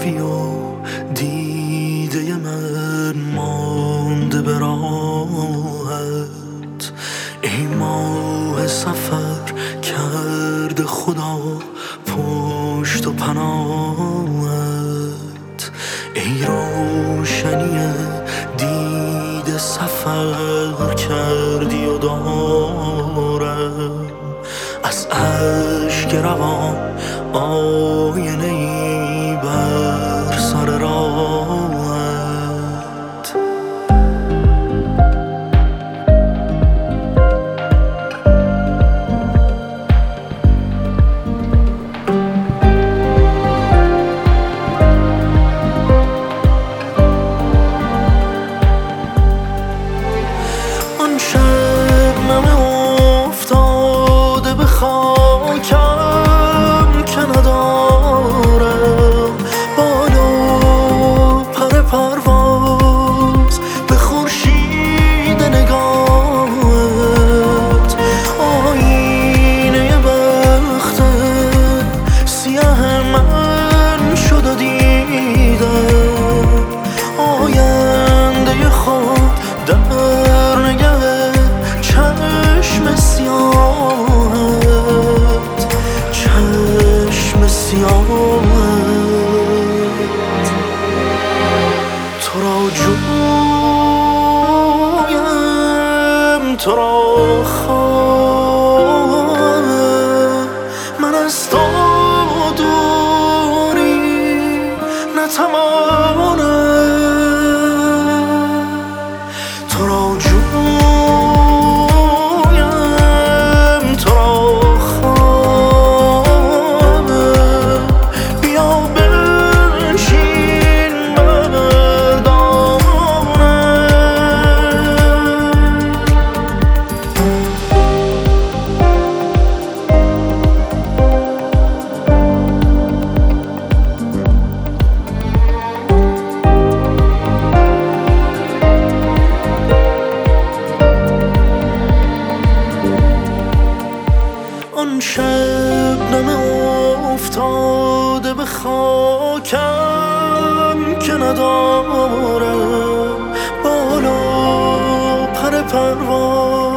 روی و دیده من مانده به راهت. ای ماه سفر کرده خدا پشت و پناهت. ای روشنی دیده سفر کردی و دارم از اشک روان آینه ای بر سر راهت. آن شبنم افتاده به خاکم که ندارم بال و پر پرواز به خورشید نگاهت. آینه بخت سیاه من شد و دیدم آینده خود در نگه چشم سیاهت، چشم سیاهت. تو را جویم، تو را خواهم، من از تو دوری نتوانم. تو را جویم، تو را خواهم، بیا بنشین بر دامنم. آن شبنم افتاده به خاکم که ندارم بال و پر پرواز